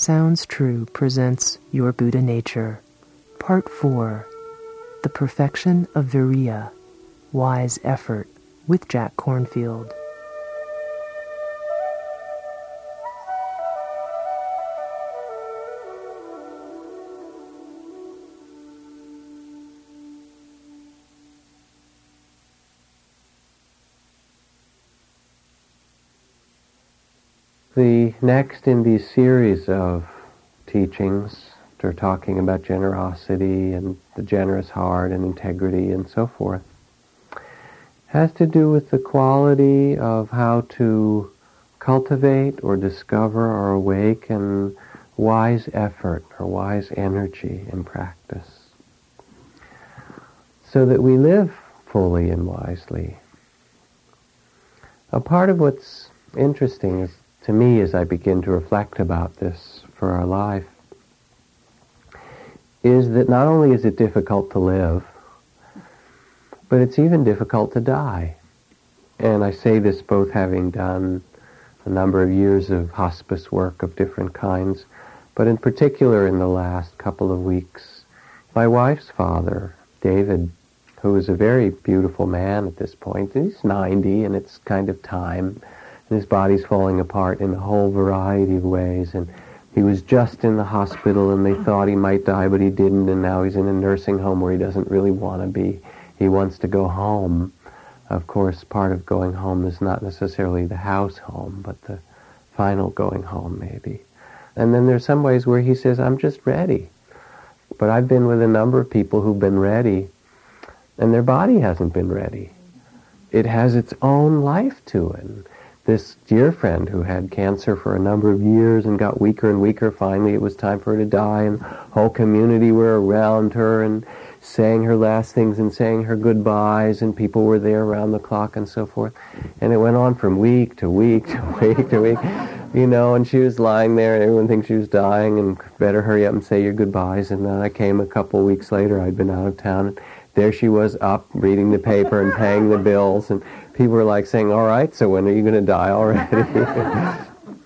Sounds True presents Your Buddha Nature, Part 4, The Perfection of Viriya, Wise Effort, with Jack Kornfield. The next in these series of teachings, we're talking about generosity and the generous heart and integrity and so forth, has to do with the quality of how to cultivate or discover or awaken wise effort or wise energy in practice, so that we live fully and wisely. A part of what's interesting is, to me, as I begin to reflect about this for our life, is that not only is it difficult to live, but it's even difficult to die. And I say this both having done a number of years of hospice work of different kinds, but in particular in the last couple of weeks, my wife's father, David, who is a very beautiful man at this point, he's 90 and it's kind of time, and his body's falling apart in a whole variety of ways, and he was just in the hospital and they thought he might die, but he didn't, and now he's in a nursing home where he doesn't really want to be. He wants to go home. Of course, part of going home is not necessarily the house home, but the final going home maybe. And then there's some ways where he says, I'm just ready. But I've been with a number of people who've been ready, and their body hasn't been ready. It has its own life to it. This dear friend who had cancer for a number of years and got weaker and weaker, finally it was time for her to die, and the whole community were around her and saying her last things and saying her goodbyes, and people were there around the clock and so forth. And it went on from week to week to week to week, and she was lying there and everyone thinks she was dying and better hurry up and say your goodbyes. And then I came a couple of weeks later, I'd been out of town, and there she was up reading the paper and paying the bills, and people were like saying, all right, so when are you going to die already?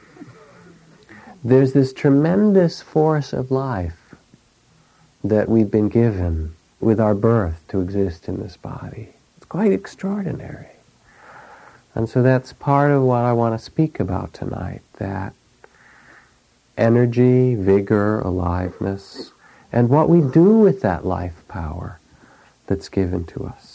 There's this tremendous force of life that we've been given with our birth to exist in this body. It's quite extraordinary. And so that's part of what I want to speak about tonight, that energy, vigor, aliveness, and what we do with that life power that's given to us.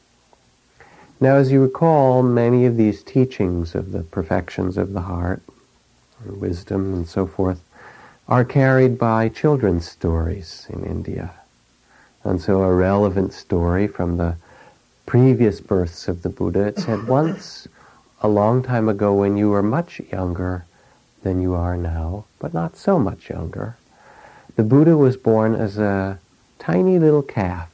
Now, as you recall, many of these teachings of the perfections of the heart, and wisdom and so forth, are carried by children's stories in India. And so a relevant story from the previous births of the Buddha, it said, once, a long time ago, when you were much younger than you are now, but not so much younger, the Buddha was born as a tiny little calf.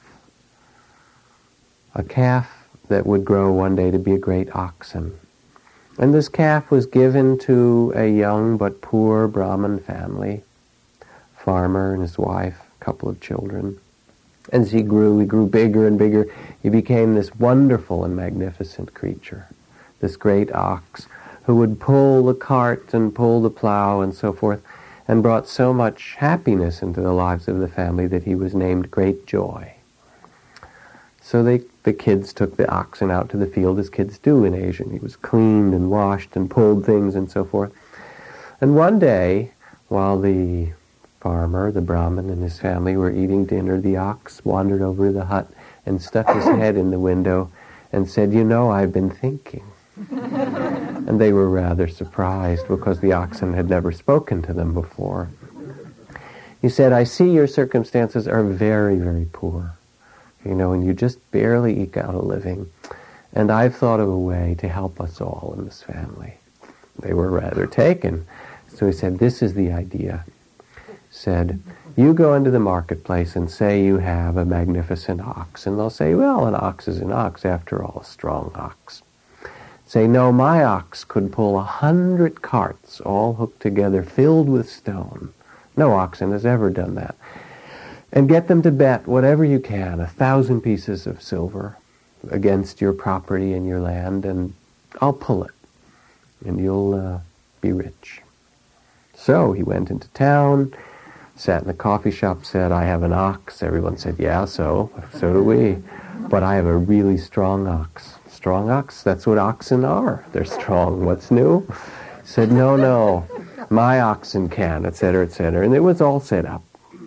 A calf that would grow one day to be a great oxen. And this calf was given to a young but poor Brahmin family, farmer and his wife, a couple of children. As he grew bigger and bigger. He became this wonderful and magnificent creature, this great ox, who would pull the cart and pull the plow and so forth, and brought so much happiness into the lives of the family that he was named Great Joy. So the kids took the oxen out to the field as kids do in Asia. And he was cleaned and washed and pulled things and so forth. And one day, while the farmer, the Brahmin, and his family were eating dinner, the ox wandered over to the hut and stuck his head in the window and said, I've been thinking. And they were rather surprised because the oxen had never spoken to them before. He said, I see your circumstances are very, very poor. And you just barely eke out a living. And I've thought of a way to help us all in this family. They were rather taken. So he said, this is the idea. Said, you go into the marketplace and say you have a magnificent ox. And they'll say, well, an ox is an ox, after all, a strong ox. Say, no, my ox could pull 100 carts all hooked together, filled with stone. No oxen has ever done that. And get them to bet whatever you can, 1,000 pieces of silver against your property and your land, and I'll pull it, and you'll be rich. So he went into town, sat in a coffee shop, said, I have an ox. Everyone said, yeah, so do we. But I have a really strong ox. Strong ox? That's what oxen are. They're strong. What's new? He said, no, my oxen can, etc., etc. And it was all set up.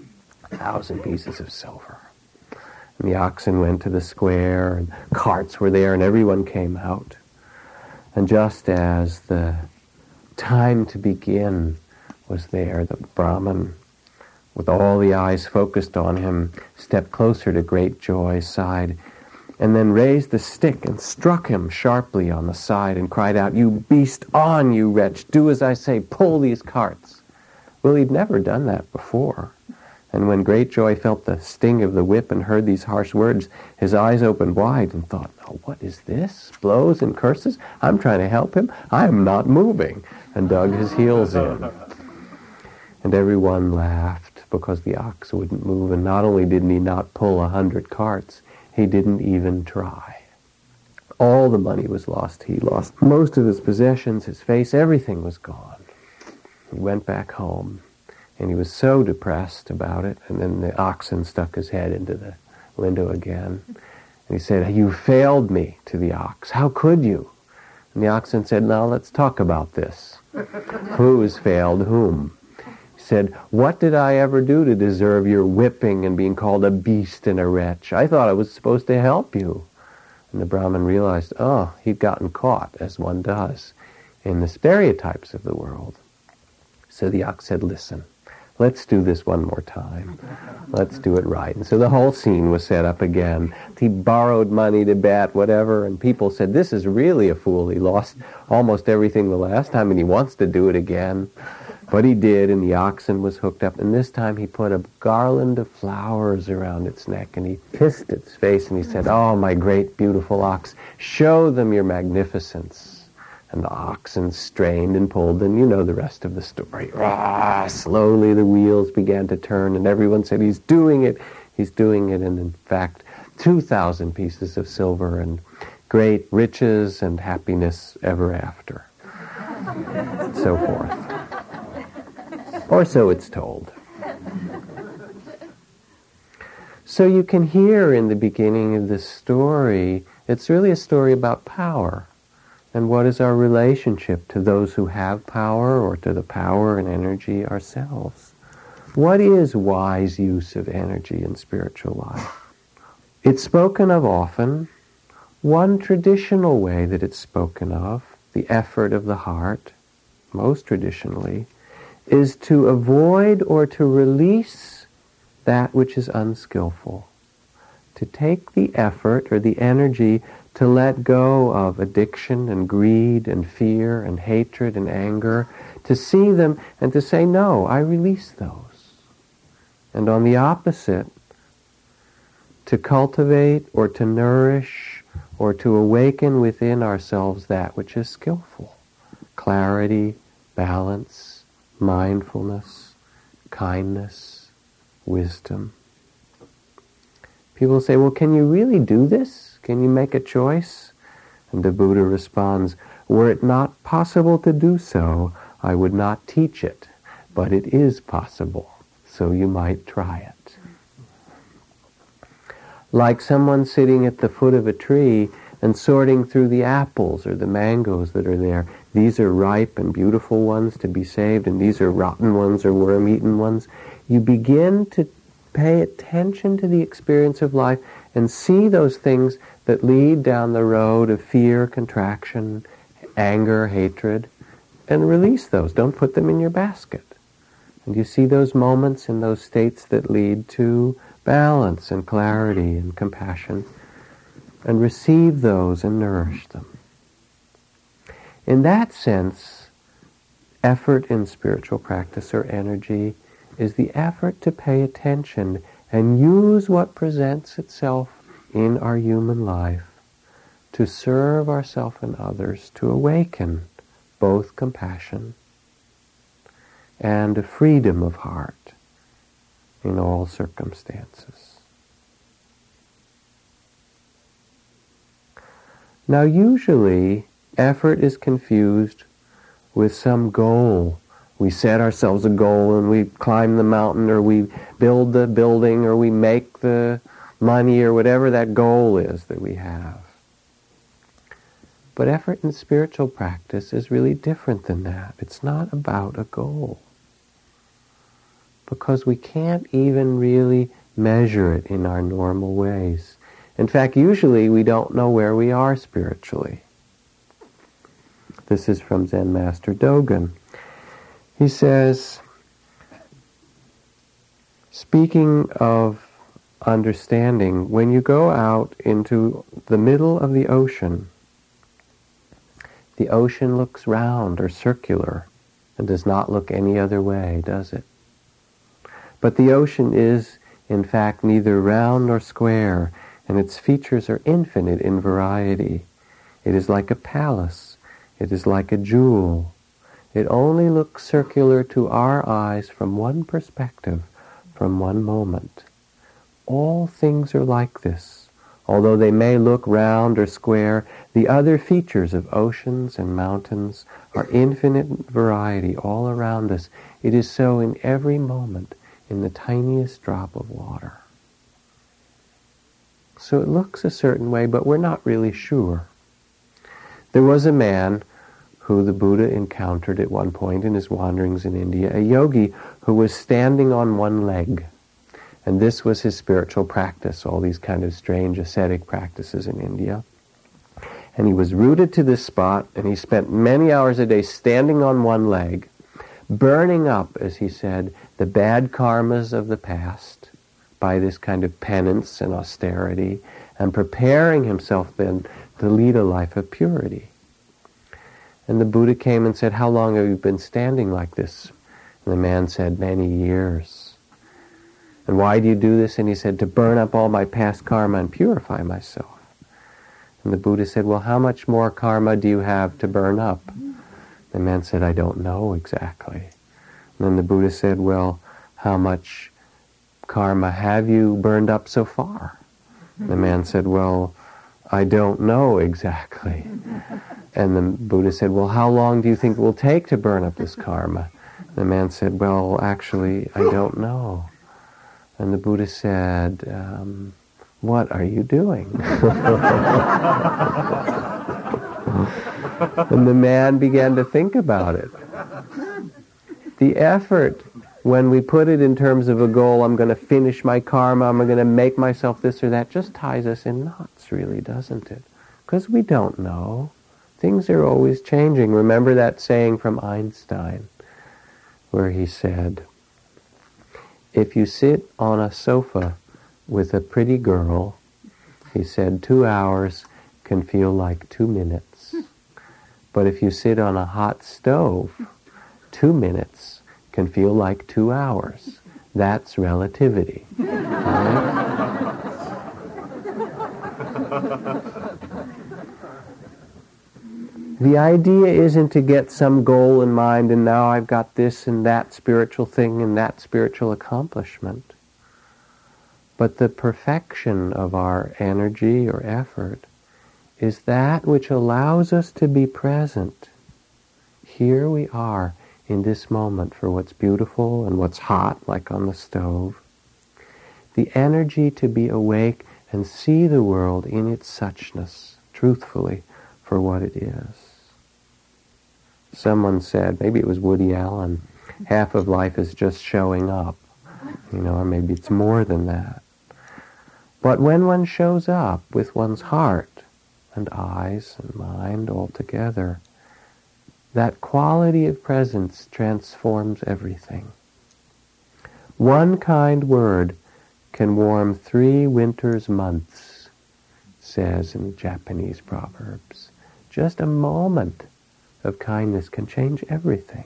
1,000 pieces of silver. And the oxen went to the square, and carts were there, and everyone came out. And just as the time to begin was there, the Brahmin, with all the eyes focused on him, stepped closer to Great Joy's side, and then raised the stick and struck him sharply on the side and cried out, "You beast, on, you wretch! Do as I say, pull these carts!" Well, he'd never done that before. And when Great Joy felt the sting of the whip and heard these harsh words, his eyes opened wide and thought, "Oh, what is this? Blows and curses? I'm trying to help him. I am not moving," and dug his heels in. And everyone laughed because the ox wouldn't move. And not only didn't he not pull 100 carts, he didn't even try. All the money was lost. He lost most of his possessions, his face, everything was gone. He went back home, and he was so depressed about it. And then the oxen stuck his head into the window again. And he said, "You failed me," to the ox. "How could you?" And the oxen said, "Now let's talk about this. Who has failed whom?" He said, "What did I ever do to deserve your whipping and being called a beast and a wretch? I thought I was supposed to help you." And the Brahmin realized, he'd gotten caught, as one does, in the stereotypes of the world. So the ox said, "Listen, let's do this one more time. Let's do it right." And so the whole scene was set up again. He borrowed money to bet, whatever, and people said, "This is really a fool. He lost almost everything the last time, and he wants to do it again." But he did, and the oxen was hooked up, and this time he put a garland of flowers around its neck, and he kissed its face, and he said, "Oh, my great, beautiful ox, show them your magnificence." And the oxen strained and pulled, and you know the rest of the story. Slowly the wheels began to turn, and everyone said, "He's doing it, he's doing it." And in fact, 2,000 pieces of silver and great riches and happiness ever after. So forth. Or so it's told. So you can hear in the beginning of this story, it's really a story about power. And what is our relationship to those who have power, or to the power and energy ourselves? What is wise use of energy in spiritual life? It's spoken of often. One traditional way that it's spoken of, the effort of the heart, most traditionally, is to avoid or to release that which is unskillful. To take the effort or the energy to let go of addiction and greed and fear and hatred and anger, to see them and to say, "No, I release those." And on the opposite, to cultivate or to nourish or to awaken within ourselves that which is skillful. Clarity, balance, mindfulness, kindness, wisdom. People say, "Well, can you really do this? Can you make a choice?" And the Buddha responds, "Were it not possible to do so, I would not teach it. But it is possible, so you might try it." Like someone sitting at the foot of a tree and sorting through the apples or the mangoes that are there. These are ripe and beautiful ones to be saved, and these are rotten ones or worm-eaten ones. You begin to pay attention to the experience of life and see those things that lead down the road of fear, contraction, anger, hatred, and release those. Don't put them in your basket. And you see those moments and those states that lead to balance and clarity and compassion, and receive those and nourish them. In that sense, effort in spiritual practice or energy is the effort to pay attention and use what presents itself in our human life to serve ourselves and others, to awaken both compassion and a freedom of heart in all circumstances. Now, usually, effort is confused with some goal We set ourselves a goal and we climb the mountain, or we build the building, or we make the money, or whatever that goal is that we have. But effort in spiritual practice is really different than that. It's not about a goal. Because we can't even really measure it in our normal ways. In fact, usually we don't know where we are spiritually. This is from Zen Master Dogen. He says, speaking of understanding, when you go out into the middle of the ocean looks round or circular and does not look any other way, does it? But the ocean is, in fact, neither round nor square, and its features are infinite in variety. It is like a palace. It is like a jewel. It only looks circular to our eyes from one perspective, from one moment. All things are like this. Although they may look round or square, the other features of oceans and mountains are infinite variety all around us. It is so in every moment, in the tiniest drop of water. So it looks a certain way, but we're not really sure. There was a man who the Buddha encountered at one point in his wanderings in India, a yogi who was standing on one leg. And this was his spiritual practice, all these kind of strange ascetic practices in India. And he was rooted to this spot, and he spent many hours a day standing on one leg, burning up, as he said, the bad karmas of the past by this kind of penance and austerity, and preparing himself then to lead a life of purity. And the Buddha came and said, "How long have you been standing like this?" And the man said, "Many years." "And why do you do this?" And he said, "To burn up all my past karma and purify myself." And the Buddha said, "Well, how much more karma do you have to burn up?" The man said, "I don't know exactly." And then the Buddha said, "Well, how much karma have you burned up so far?" The man said, "Well, I don't know exactly." And the Buddha said, "Well, how long do you think it will take to burn up this karma?" The man said, "Well, actually, I don't know." And the Buddha said, "What are you doing?" And the man began to think about it. The effort, when we put it in terms of a goal, I'm going to finish my karma, I'm going to make myself this or that, just ties us in knots, really, doesn't it? Because we don't know. Things are always changing. Remember that saying from Einstein, where he said, if you sit on a sofa with a pretty girl, he said, 2 hours can feel like 2 minutes. But if you sit on a hot stove, 2 minutes can feel like 2 hours. That's relativity. Right? The idea isn't to get some goal in mind and now I've got this and that spiritual thing and that spiritual accomplishment. But the perfection of our energy or effort is that which allows us to be present. Here we are in this moment for what's beautiful and what's hot, like on the stove. The energy to be awake and see the world in its suchness, truthfully, for what it is. Someone said, maybe it was Woody Allen, half of life is just showing up, or maybe it's more than that. But when one shows up with one's heart and eyes and mind all together, that quality of presence transforms everything. One kind word can warm 3 winter's months, says in Japanese proverbs. Just a moment of kindness can change everything.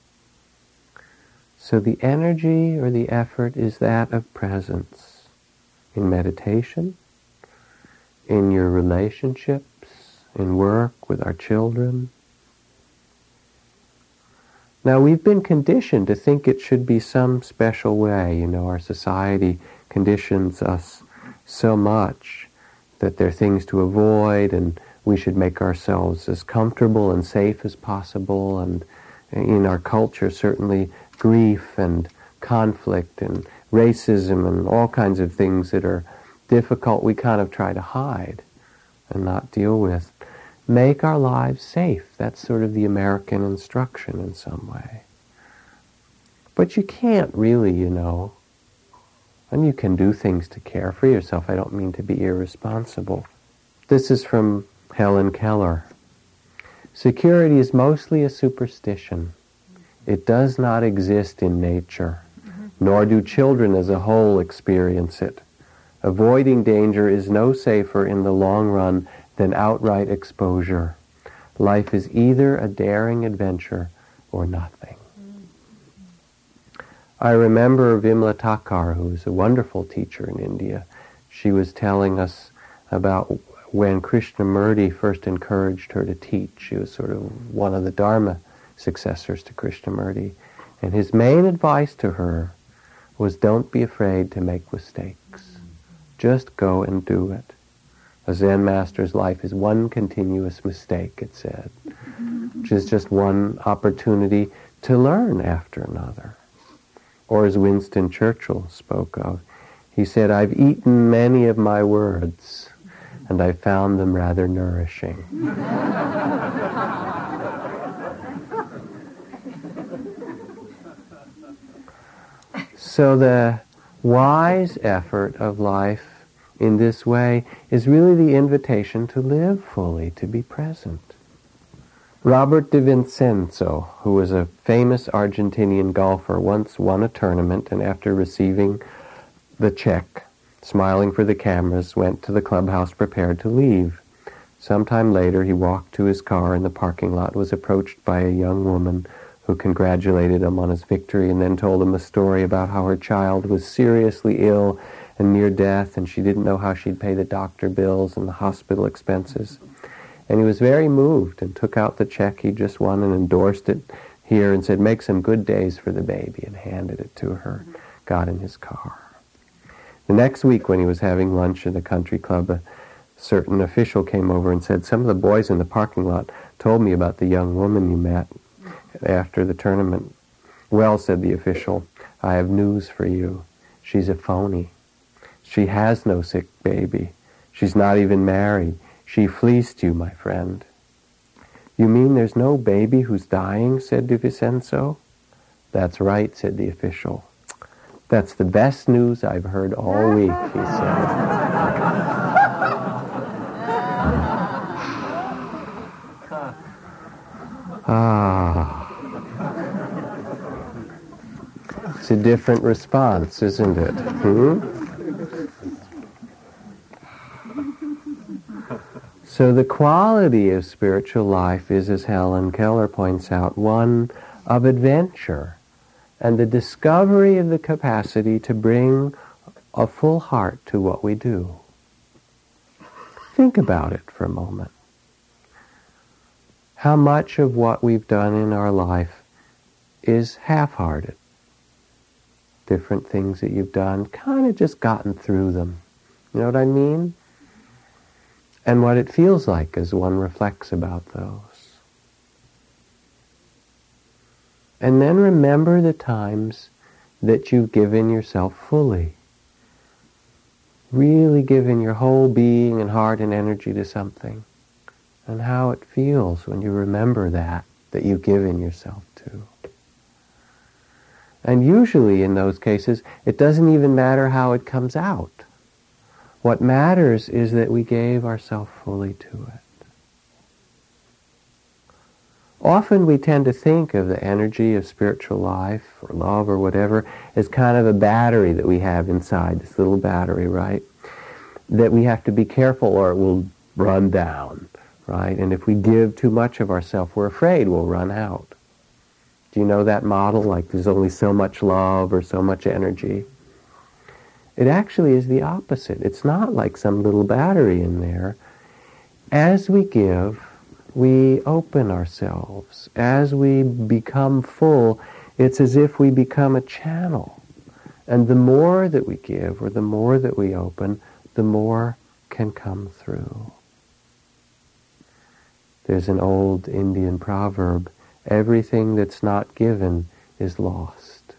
So the energy or the effort is that of presence in meditation, in your relationships, in work with our children. Now we've been conditioned to think it should be some special way. Our society conditions us so much that there are things to avoid and we should make ourselves as comfortable and safe as possible, and in our culture, certainly grief and conflict and racism and all kinds of things that are difficult, we kind of try to hide and not deal with. Make our lives safe. That's sort of the American instruction in some way. But you can't really, and you can do things to care for yourself. I don't mean to be irresponsible. This is from Helen Keller. Security is mostly a superstition. It does not exist in nature, nor do children as a whole experience it. Avoiding danger is no safer in the long run than outright exposure. Life is either a daring adventure or nothing. I remember Vimla Thakar, who was a wonderful teacher in India. She was telling us about when Krishnamurti first encouraged her to teach. She was sort of one of the Dharma successors to Krishnamurti. And his main advice to her was, don't be afraid to make mistakes. Just go and do it. A Zen master's life is one continuous mistake, it said, which is just one opportunity to learn after another. Or as Winston Churchill spoke of, he said, I've eaten many of my words, and I found them rather nourishing. So the wise effort of life in this way is really the invitation to live fully, to be present. Robert de Vincenzo, who was a famous Argentinian golfer, once won a tournament, and after receiving the check, smiling for the cameras, went to the clubhouse prepared to leave. Sometime later, he walked to his car in the parking lot, was approached by a young woman who congratulated him on his victory and then told him a story about how her child was seriously ill and near death, and she didn't know how she'd pay the doctor bills and the hospital expenses. And he was very moved and took out the check he just won and endorsed it here and said, make some good days for the baby, and handed it to her, got in his car. The next week when he was having lunch in the country club, a certain official came over and said, some of the boys in the parking lot told me about the young woman you met after the tournament. Well, said the official, I have news for you. She's a phony. She has no sick baby. She's not even married. She fleeced you, my friend. You mean there's no baby who's dying, said de Vincenzo. That's right, said the official. That's the best news I've heard all week, he said. It's a different response, isn't it? So the quality of spiritual life is, as Helen Keller points out, one of adventure and the discovery of the capacity to bring a full heart to what we do. Think about it for a moment. How much of what we've done in our life is half-hearted? Different things that you've done, kind of just gotten through them. You know what I mean? And what it feels like as one reflects about those. And then remember the times that you've given yourself fully. Really given your whole being and heart and energy to something. And how it feels when you remember that you've given yourself to. And usually in those cases, it doesn't even matter how it comes out. What matters is that we gave ourselves fully to it. Often we tend to think of the energy of spiritual life or love or whatever as kind of a battery that we have inside, this little battery, right? That we have to be careful or it will run down, right? And if we give too much of ourselves, we're afraid we'll run out. Do you know that model? Like there's only so much love or so much energy. It actually is the opposite. It's not like some little battery in there. As we give, we open ourselves. As we become full, it's as if we become a channel. And the more that we give, or the more that we open, the more can come through. There's an old Indian proverb, Everything that's not given is lost.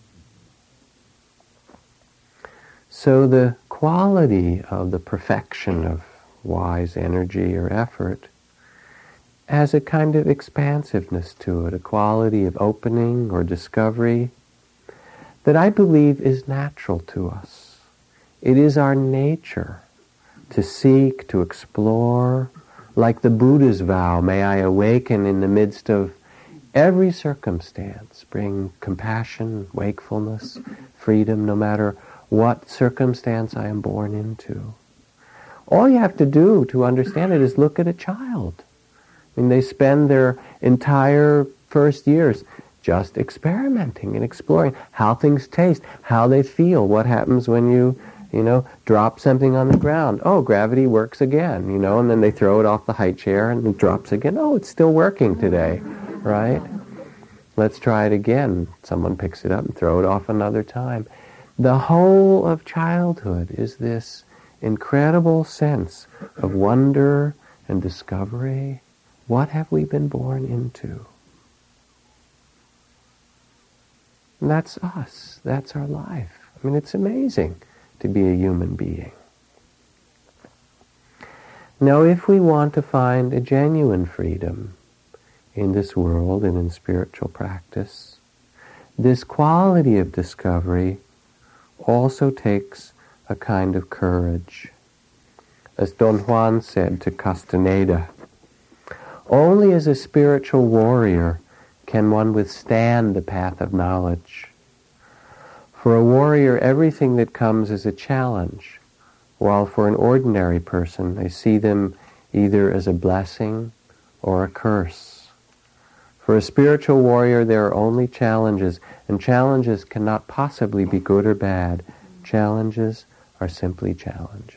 So the quality of the perfection of wise energy or effort has a kind of expansiveness to it, a quality of opening or discovery that I believe is natural to us. It is our nature to seek, to explore, like the Buddha's vow, may I awaken in the midst of every circumstance, bring compassion, wakefulness, freedom, no matter what circumstance I am born into. All you have to do to understand it is look at a child. I mean, they spend their entire first years just experimenting and exploring how things taste, how they feel, what happens when you drop something on the ground. Oh, gravity works again, and then they throw it off the high chair and it drops again. Oh, it's still working today, right? Let's try it again. Someone picks it up and throw it off another time. The whole of childhood is this incredible sense of wonder and discovery. What have we been born into? And that's us. That's our life. I mean, it's amazing to be a human being. Now, if we want to find a genuine freedom in this world and in spiritual practice, this quality of discovery also takes a kind of courage. As Don Juan said to Castaneda, only as a spiritual warrior can one withstand the path of knowledge. For a warrior, everything that comes is a challenge, while for an ordinary person, they see them either as a blessing or a curse. For a spiritual warrior, there are only challenges, and challenges cannot possibly be good or bad. Challenges are simply challenges.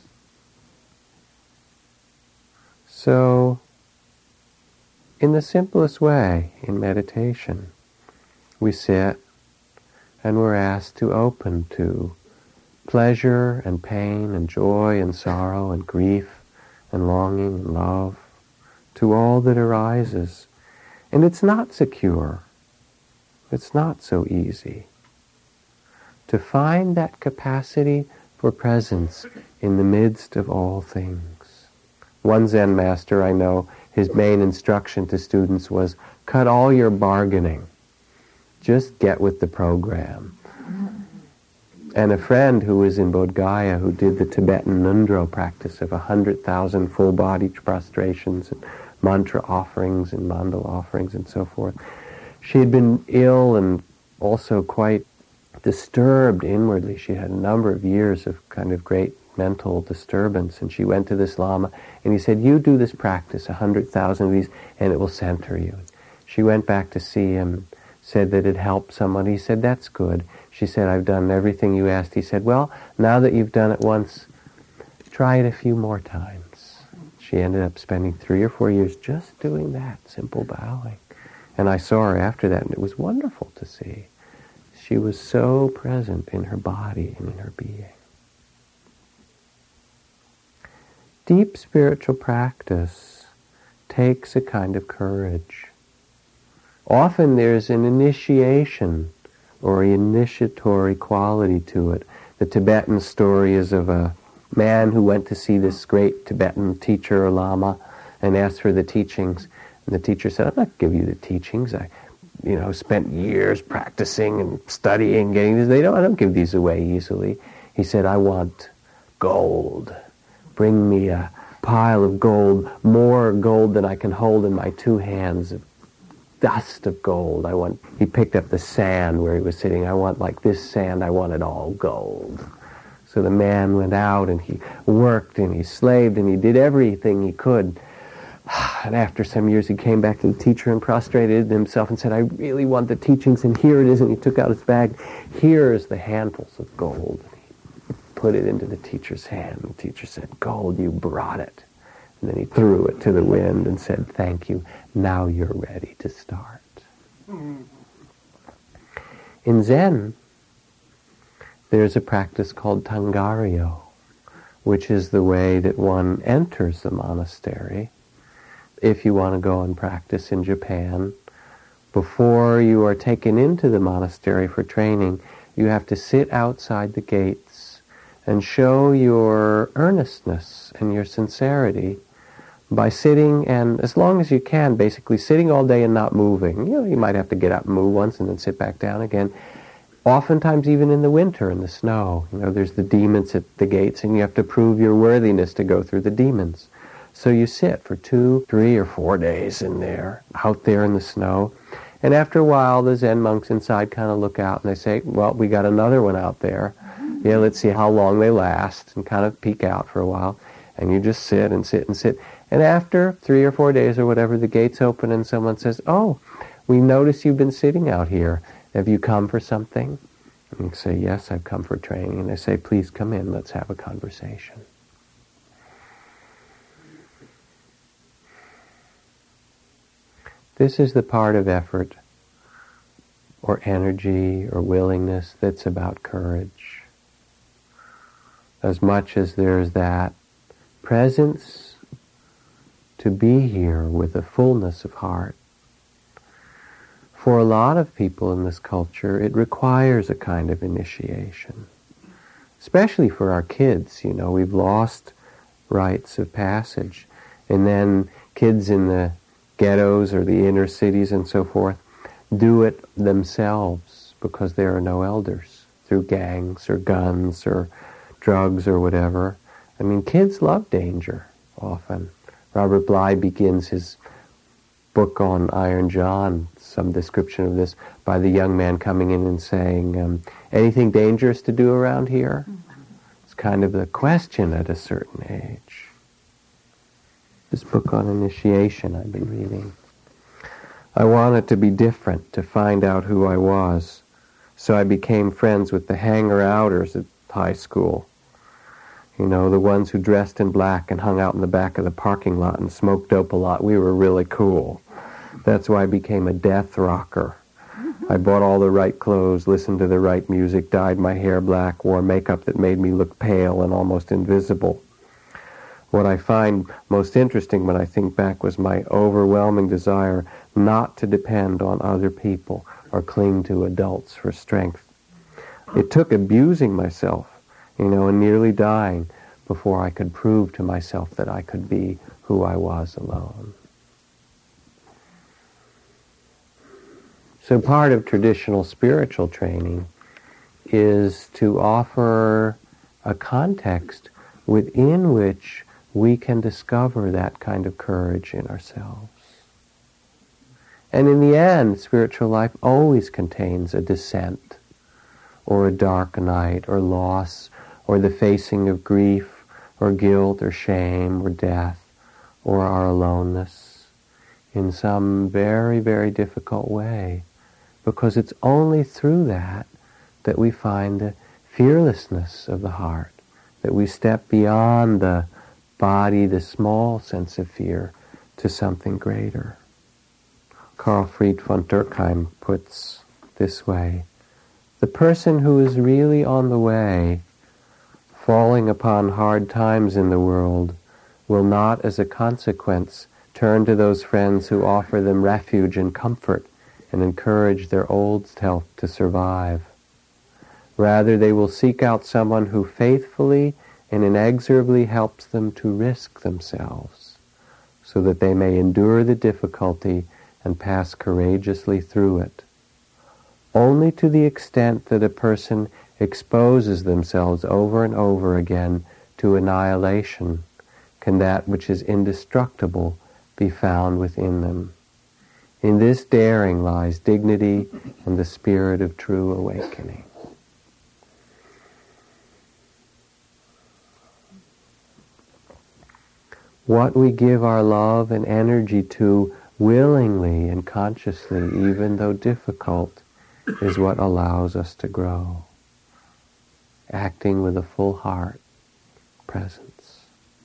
So, in the simplest way, in meditation, we sit and we're asked to open to pleasure and pain and joy and sorrow and grief and longing and love, to all that arises. And it's not secure. It's not so easy. To find that capacity for presence in the midst of all things. One Zen master I know, his main instruction to students was, cut all your bargaining. Just get with the program. And a friend who was in Bodh Gaya, who did the Tibetan Nundro practice of 100,000 full-body prostrations and mantra offerings and mandala offerings and so forth, she had been ill and also quite disturbed inwardly. She had a number of years of kind of great mental disturbance, and she went to this Lama, and he said, you do this practice, 100,000 of these, and it will center you. She went back to see him, said that it helped someone. He said, that's good. She said, I've done everything you asked. He said, well, now that you've done it once, try it a few more times. She ended up spending 3 or 4 years just doing that, simple bowing. And I saw her after that, and it was wonderful to see. She was so present in her body and in her being. Deep spiritual practice takes a kind of courage. Often there's an initiation or initiatory quality to it. The Tibetan story is of a man who went to see this great Tibetan teacher or Lama and asked for the teachings. And the teacher said, I'm not going to give you the teachings. I spent years practicing and studying, getting this. I don't give these away easily. He said, I want gold. Bring me a pile of gold, more gold than I can hold in my 2 hands, of dust of gold. He picked up the sand where he was sitting. I want like this sand, I want it all gold. So the man went out and he worked and he slaved and he did everything he could. And after some years he came back to the teacher and prostrated himself and said, I really want the teachings, and here it is. And he took out his bag. Here is the handfuls of gold. Put it into the teacher's hand. The teacher said, gold, you brought it. And then he threw it to the wind and said, thank you. Now you're ready to start. In Zen, there's a practice called Tangaryo, which is the way that one enters the monastery. If you want to go and practice in Japan, Before you are taken into the monastery for training, you have to sit outside the gates and show your earnestness and your sincerity by sitting, and as long as you can, basically sitting all day and not moving. You might have to get up and move once and then sit back down again. Oftentimes even in the winter, in the snow, there's the demons at the gates and you have to prove your worthiness to go through the demons. So you sit for 2, 3, or 4 days out there in the snow. And after a while, the Zen monks inside kind of look out and they say, well, we got another one out there. Yeah, let's see how long they last, and kind of peek out for a while. And you just sit and sit and sit. And after 3 or 4 days or whatever, the gates open and someone says, oh, we notice you've been sitting out here. Have you come for something? And you say, yes, I've come for training. And they say, please come in, let's have a conversation. This is the part of effort or energy or willingness that's about courage. As much as there's that presence to be here with a fullness of heart. For a lot of people in this culture, it requires a kind of initiation. Especially for our kids, we've lost rites of passage. And then kids in the ghettos or the inner cities and so forth do it themselves because there are no elders, through gangs or guns or drugs or whatever. I mean, kids love danger often. Robert Bly begins his book on Iron John, some description of this, by the young man coming in and saying, anything dangerous to do around here? It's kind of the question at a certain age. This book on initiation I've been reading. I wanted to be different, to find out who I was. So I became friends with the hanger-outers at high school. The ones who dressed in black and hung out in the back of the parking lot and smoked dope a lot. We were really cool. That's why I became a death rocker. I bought all the right clothes, listened to the right music, dyed my hair black, wore makeup that made me look pale and almost invisible. What I find most interesting when I think back was my overwhelming desire not to depend on other people or cling to adults for strength. It took abusing myself, and nearly dying before I could prove to myself that I could be who I was alone. So part of traditional spiritual training is to offer a context within which we can discover that kind of courage in ourselves. And in the end, spiritual life always contains a descent, or a dark night, or loss, or the facing of grief, or guilt, or shame, or death, or our aloneness, in some very, very difficult way. Because it's only through that that we find the fearlessness of the heart, that we step beyond the body, the small sense of fear, to something greater. Carl Fried von Durkheim puts this way, the person who is really on the way, falling upon hard times in the world, will not as a consequence turn to those friends who offer them refuge and comfort and encourage their old self to survive. Rather, they will seek out someone who faithfully and inexorably helps them to risk themselves, so that they may endure the difficulty and pass courageously through it. Only to the extent that a person exposes themselves over and over again to annihilation can that which is indestructible be found within them. In this daring lies dignity and the spirit of true awakening. What we give our love and energy to willingly and consciously, even though difficult, is what allows us to grow. Acting with a full heart, presence.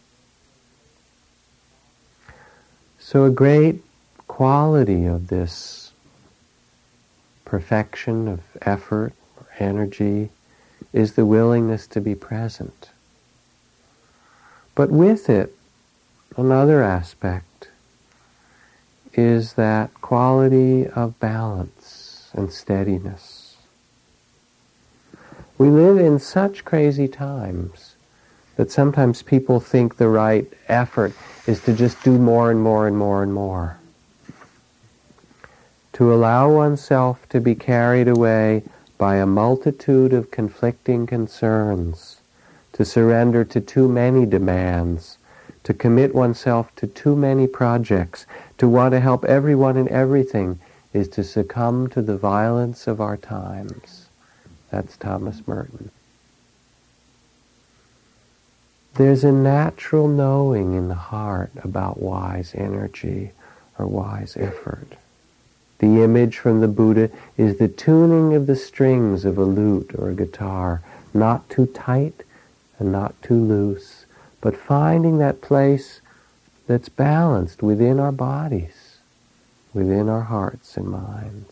So a great quality of this perfection of effort or energy is the willingness to be present. But with it, another aspect is that quality of balance and steadiness. We live in such crazy times that sometimes people think the right effort is to just do more and more and more and more. To allow oneself to be carried away by a multitude of conflicting concerns, to surrender to too many demands, to commit oneself to too many projects, to want to help everyone and everything, is to succumb to the violence of our times. That's Thomas Merton. There's a natural knowing in the heart about wise energy or wise effort. The image from the Buddha is the tuning of the strings of a lute or a guitar, not too tight and not too loose, but finding that place that's balanced within our bodies, within our hearts and minds.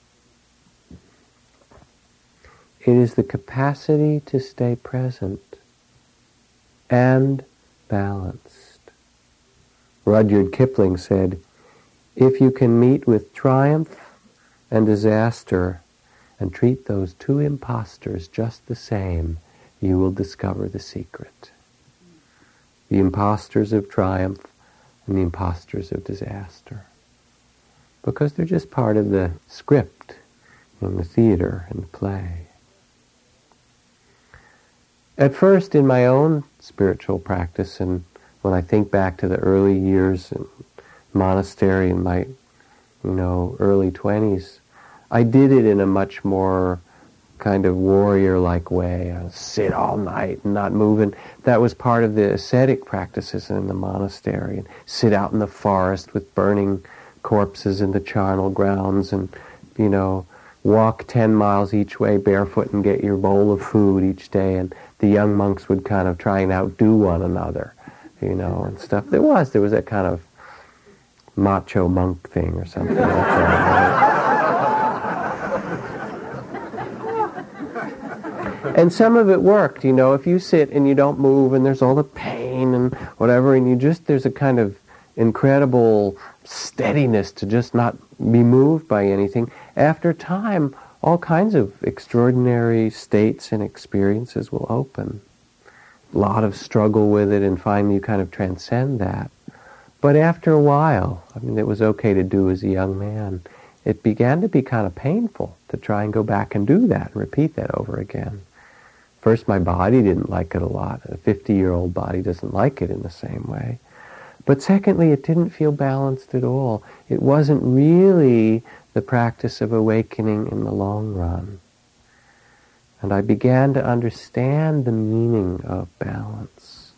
It is the capacity to stay present and balanced. Rudyard Kipling said, "If you can meet with triumph and disaster and treat those two impostors just the same, you will discover the secret." The impostors of triumph and the impostors of disaster. Because they're just part of the script in the theater and the play. At first, in my own spiritual practice, and when I think back to the early years in monastery in my, early 20s, I did it in a much more kind of warrior-like way. I would sit all night and not move, and that was part of the ascetic practices in the monastery. And sit out in the forest with burning corpses in the charnel grounds, and walk 10 miles each way barefoot and get your bowl of food each day. And the young monks would kind of try and outdo one another, and stuff. There was that kind of macho monk thing or something like that. And some of it worked, if you sit and you don't move and there's all the pain and whatever, and there's a kind of incredible steadiness to just not be moved by anything. After time, all kinds of extraordinary states and experiences will open. A lot of struggle with it, and finally you kind of transcend that. But after a while, it was okay to do as a young man, it began to be kind of painful to try and go back and do that and repeat that over again. First, my body didn't like it a lot. A 50-year-old body doesn't like it in the same way. But secondly, it didn't feel balanced at all. It wasn't really the practice of awakening in the long run. And I began to understand the meaning of balance.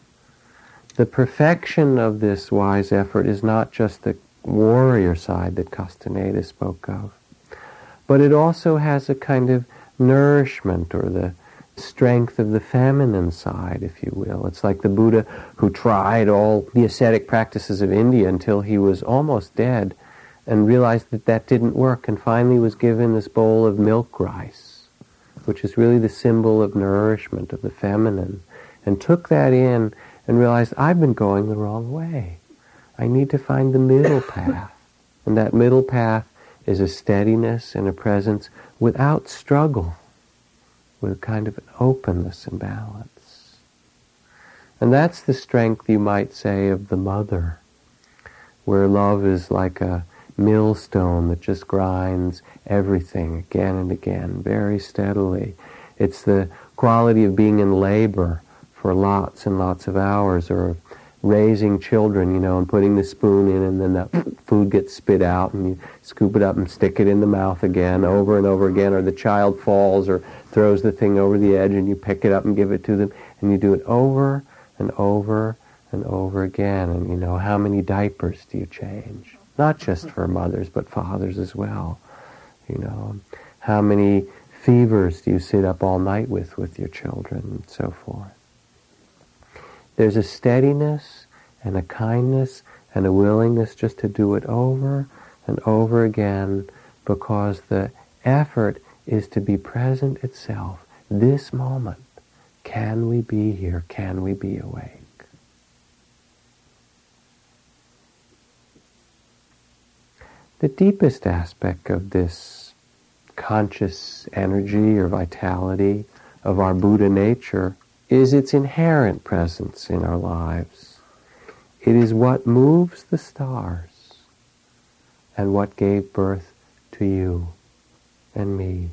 The perfection of this wise effort is not just the warrior side that Castaneda spoke of, but it also has a kind of nourishment, or the strength of the feminine side, if you will. It's like the Buddha who tried all the ascetic practices of India until he was almost dead and realized that that didn't work, and finally was given this bowl of milk rice, which is really the symbol of nourishment of the feminine, and took that in and realized, I've been going the wrong way. I need to find the middle path. And that middle path is a steadiness and a presence without struggle, with kind of an openness and balance. And that's the strength, you might say, of the mother, where love is like a millstone that just grinds everything again and again, very steadily. It's the quality of being in labor for lots and lots of hours, or raising children, and putting the spoon in, and then the food gets spit out, and you scoop it up and stick it in the mouth again, over and over again, or the child falls or throws the thing over the edge, and you pick it up and give it to them, and you do it over and over and over again. And how many diapers do you change? Not just for mothers, but fathers as well. How many fevers do you sit up all night with your children, and so forth. There's a steadiness and a kindness and a willingness just to do it over and over again, because the effort is to be present itself. This moment, can we be here? Can we be awake? the deepest aspect of this conscious energy or vitality of our Buddha nature is its inherent presence in our lives. It is what moves the stars and what gave birth to you and me.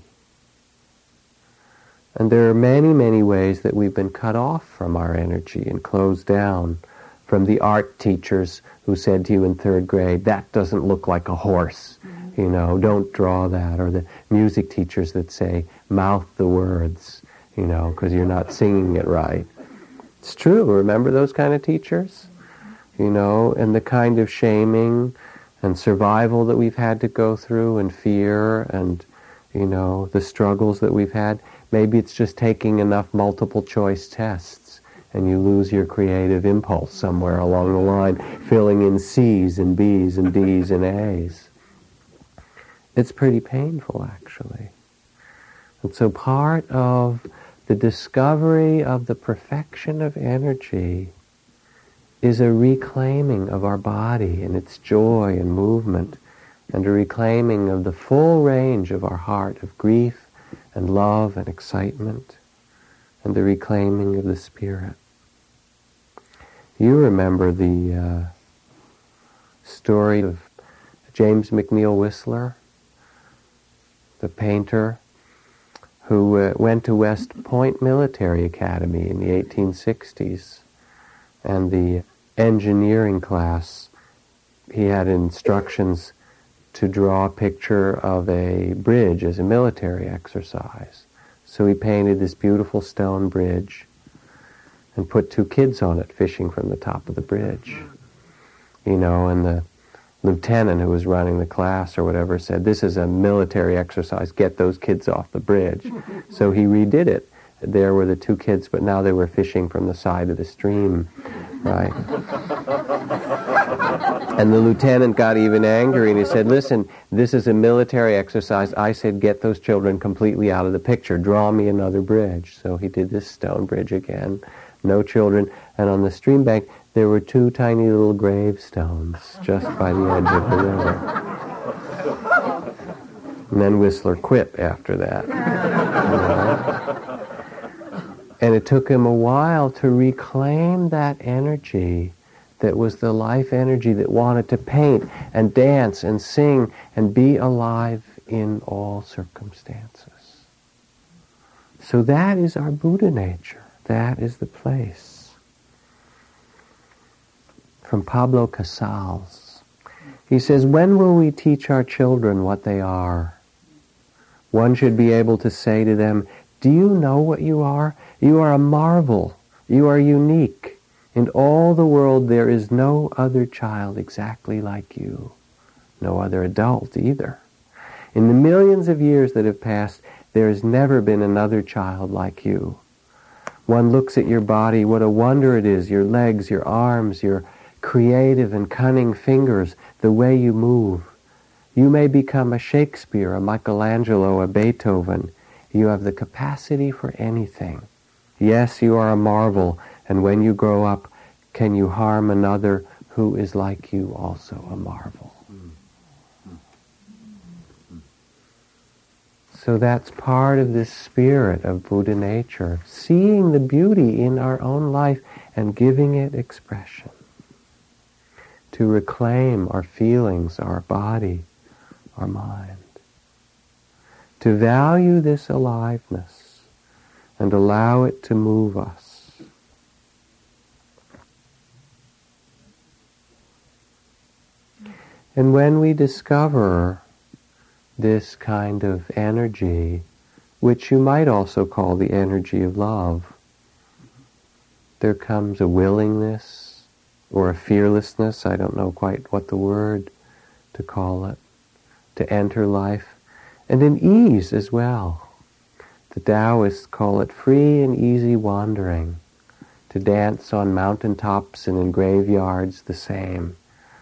And there are many, many ways that we've been cut off from our energy and closed down. From the art teachers who said to you in 3rd grade, that doesn't look like a horse, don't draw that. Or the music teachers that say, mouth the words, because you're not singing it right. It's true, remember those kind of teachers? And the kind of shaming and survival that we've had to go through and fear and, the struggles that we've had. Maybe it's just taking enough multiple choice tests and you lose your creative impulse somewhere along the line, filling in C's and B's and D's and A's. It's pretty painful, actually. And so part of the discovery of the perfection of energy is a reclaiming of our body and its joy and movement, and a reclaiming of the full range of our heart of grief and love and excitement, and the reclaiming of the spirit. You remember the story of James McNeill Whistler, the painter who went to West Point Military Academy in the 1860s, and the engineering class, he had instructions to draw a picture of a bridge as a military exercise. So he painted this beautiful stone bridge and put 2 kids on it fishing from the top of the bridge. And the lieutenant who was running the class or whatever said, this is a military exercise, get those kids off the bridge. So he redid it. There were the 2 kids, but now they were fishing from the side of the stream, right? And the lieutenant got even angry and he said, listen, this is a military exercise. I said, get those children completely out of the picture. Draw me another bridge. So he did this stone bridge again. No children. And on the stream bank, there were 2 tiny little gravestones just by the edge of the river. And then Whistler quit after that. And it took him a while to reclaim that energy that was the life energy that wanted to paint and dance and sing and be alive in all circumstances. So that is our Buddha nature. That is the place. From Pablo Casals. He says, when will we teach our children what they are? One should be able to say to them, do you know what you are? You are a marvel. You are unique. In all the world there is no other child exactly like you. No other adult either. In the millions of years that have passed, there has never been another child like you. One looks at your body, what a wonder it is, your legs, your arms, your creative and cunning fingers, the way you move. You may become a Shakespeare, a Michelangelo, a Beethoven. You have the capacity for anything. Yes, you are a marvel, and when you grow up, can you harm another who is like you, also a marvel? So that's part of this spirit of Buddha nature, seeing the beauty in our own life and giving it expression. To reclaim our feelings, our body, our mind. To value this aliveness and allow it to move us. And when we discover this kind of energy, which you might also call the energy of love, there comes a willingness or a fearlessness, I don't know quite what the word to call it, to enter life, and an ease as well. The Taoists call it free and easy wandering, to dance on mountaintops and in graveyards the same.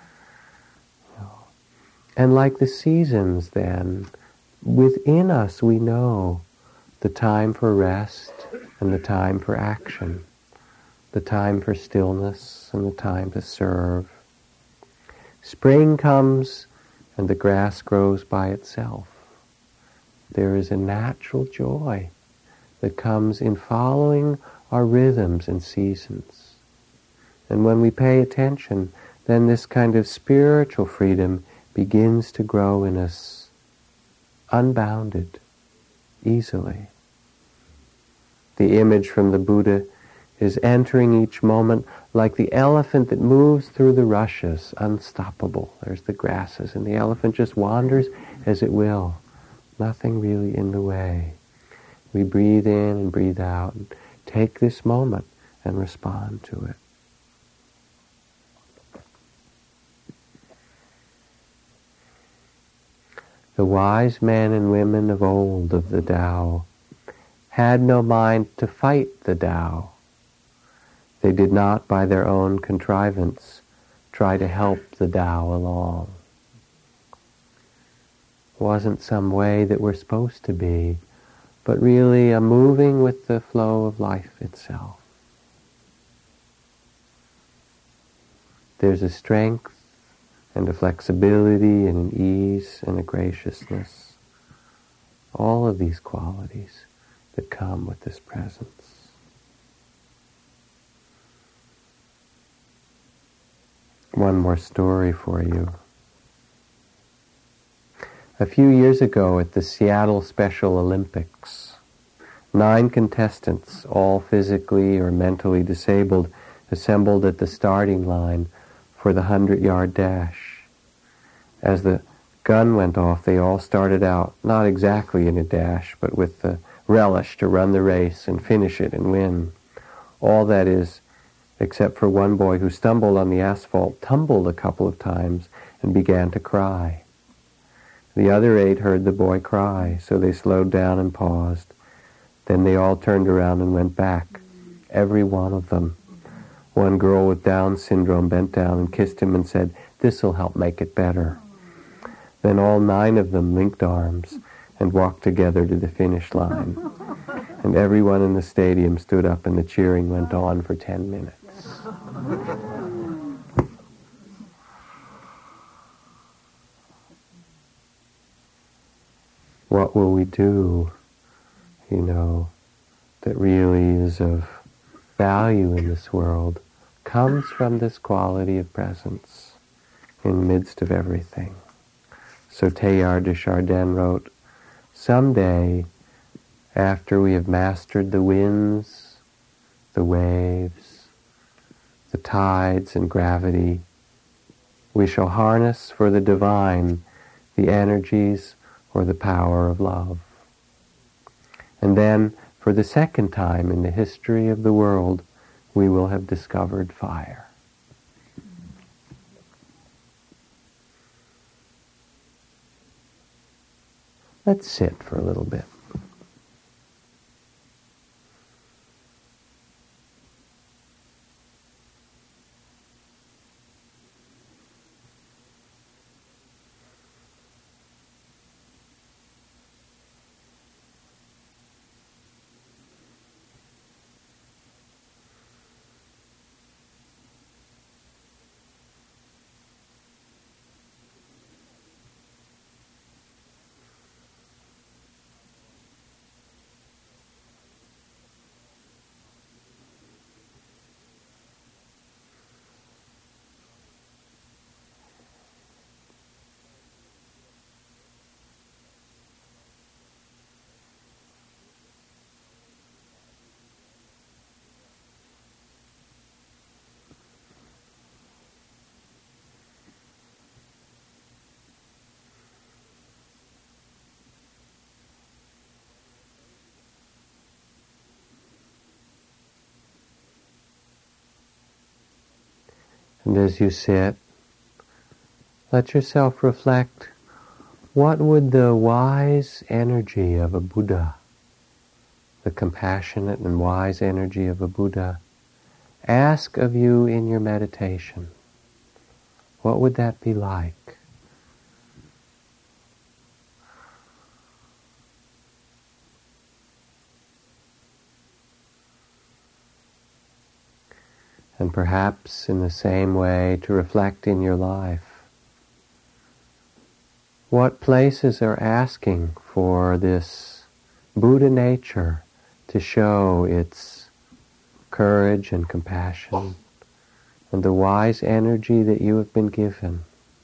And like the seasons then, within us we know the time for rest and the time for action, the time for stillness and the time to serve. Spring comes and the grass grows by itself. There is a natural joy that comes in following our rhythms and seasons. And when we pay attention, then this kind of spiritual freedom begins to grow in us unbounded, easily. The image from the Buddha is entering each moment like the elephant that moves through the rushes, unstoppable. There's the grasses, and the elephant just wanders as it will. Nothing really in the way. We breathe in and breathe out, and take this moment and respond to it. The wise men and women of old of the Tao had no mind to fight the Tao. They did not, by their own contrivance, try to help the Tao along. It wasn't some way that we're supposed to be, but really a moving with the flow of life itself. There's a strength and a flexibility and an ease and a graciousness. All of these qualities that come with this presence. One more story for you. A few years ago at the Seattle Special Olympics, 9 contestants, all physically or mentally disabled, assembled at the starting line for the 100-yard dash. As the gun went off, they all started out, not exactly in a dash, but with the relish to run the race and finish it and win. All that is, except for one boy who stumbled on the asphalt, tumbled a couple of times, and began to cry. The other 8 heard the boy cry, so they slowed down and paused. Then they all turned around and went back, every one of them. One girl with Down syndrome bent down and kissed him and said, "This'll help make it better." Then all 9 of them linked arms and walked together to the finish line. And everyone in the stadium stood up and the cheering went on for 10 minutes. What will we do, that really is of value in this world, comes from this quality of presence in the midst of everything. So Teilhard de Chardin wrote, "Someday, after we have mastered the winds, the waves, the tides and gravity, we shall harness for the divine the energies or the power of love. And then, for the second time in the history of the world, we will have discovered fire." Let's sit for a little bit. And as you sit, let yourself reflect, what would the wise energy of a Buddha, the compassionate and wise energy of a Buddha, ask of you in your meditation? What would that be like? And perhaps in the same way to reflect in your life. What places are asking for this Buddha nature to show its courage and compassion and the wise energy that you have been given?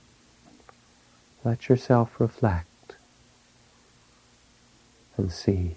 Let yourself reflect and see.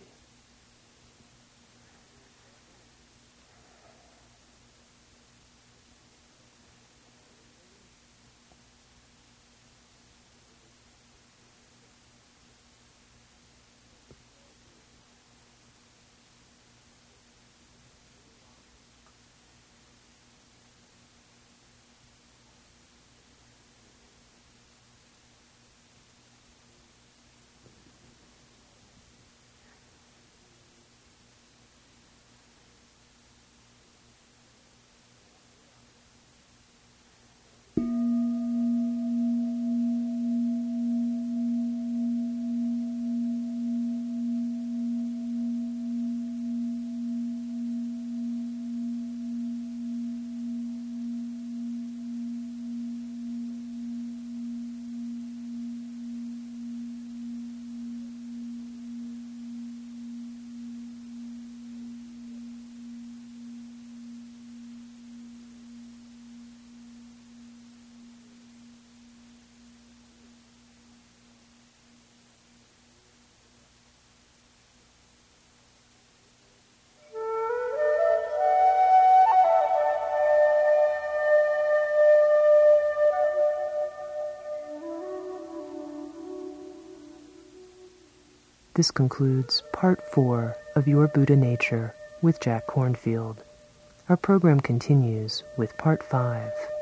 This concludes Part 4 of Your Buddha Nature with Jack Kornfield. Our program continues with Part 5.